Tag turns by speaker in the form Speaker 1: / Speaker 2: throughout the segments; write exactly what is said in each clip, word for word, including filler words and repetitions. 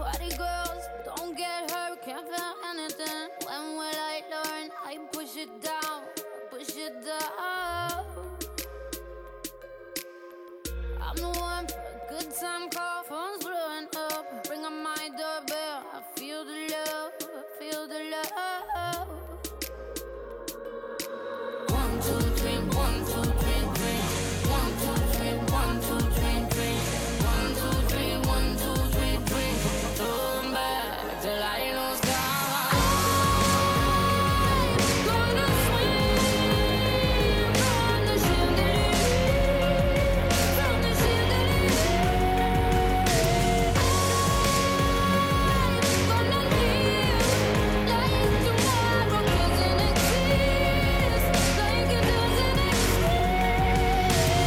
Speaker 1: Party girls, don't get hurt, can't feel anything. When will I learn? I push it down, push it down. I'm the one for a good time call, phone's blowing up. Bring on my doorbell, I feel the love, I feel the love. One, two, three, one, two, three, three. One, two, three, one, two, three, three. One, two, three, one, two, three, three. Turn back till I lose count. I'm gonna swim from the chandelier, from the chandelier. I'm gonna live like tomorrow doesn't exist, like it doesn't exist.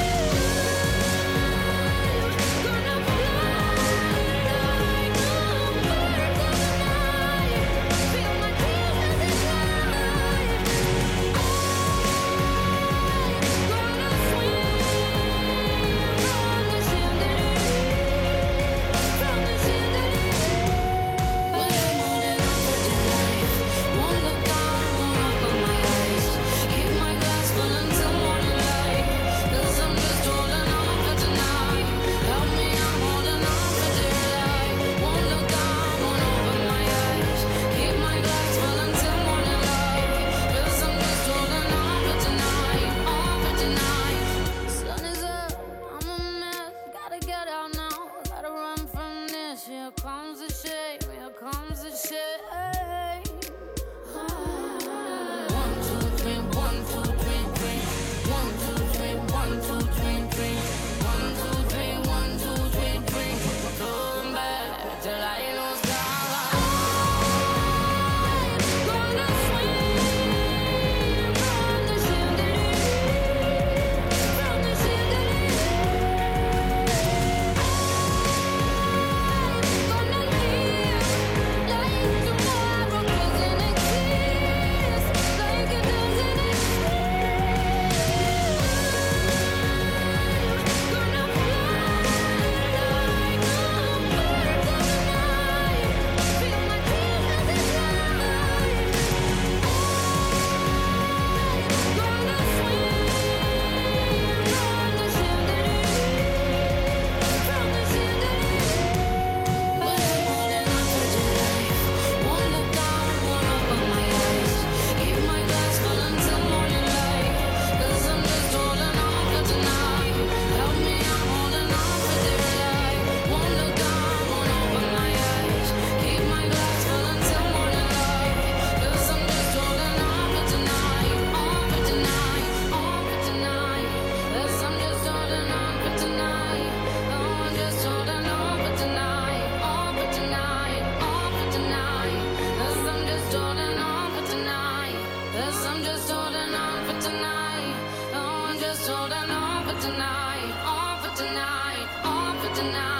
Speaker 1: Gonna fly like a bird of the night, feel my tears as they glide. Gonna swim from the chandelier, from the chandelier. When I'm holding on to the life, won't look down, won't open my eyes. Keep my glass full until morning light, 'cause I'm just holding on for tonight. Help me, I'm holding on for dear life. Won't look down, won't open my eyes. Keep my glass full until morning light, 'cause I'm just holding on for tonight, on for tonight. Sun is up, I'm a mess, gotta get out now, gotta run from this. Here comes the shame, here comes the shame. One, two, three, one, two, three, three. One, two, three, one, two, three, three. One, two, three, one, two, three, three. Turn back till I lose count. I'm gonna swim from the chandelier, from the chandelier. Gonna live like tomorrow doesn't exist, like it doesn't exist. Gonna fly like a bird of the night, feel my tears as they glide. Gonna swim from the chandelier, from the chandelier. When I'm holding on to the life, won't look down, won't open my eyes. Keep my glass full until morning light, 'cause I'm just holding on for tonight. Help me, I'm holding on for dear life. Won't look down, won't open my eyes. Keep my glass full until morning light, 'cause I'm just holding on for tonight, on for tonight, on for tonight. 'Cause I'm just holding on for tonight. Oh, I'm just holding on for tonight, on for tonight, on for tonight. 'Cause I'm just holding on for tonight. 'Cause I'm just holding on for tonight. Oh, I'm just holding on for tonight, on for tonight, on for tonight.